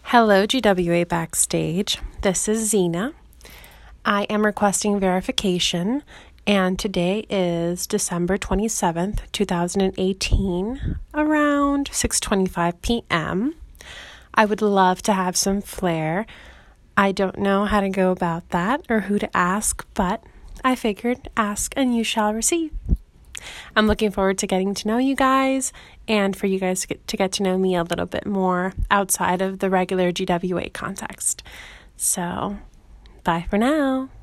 Hello, GWA Backstage. This is Zena. I am requesting verification, and today is December 27th, 2018, around 6:25 p.m. I would love to have some flair. I don't know how to go about that or who to ask, but I figured ask and you shall receive. I'm looking forward to getting to know you guys and for you guys to get to know me a little bit more outside of the regular GWA context. So, bye for now.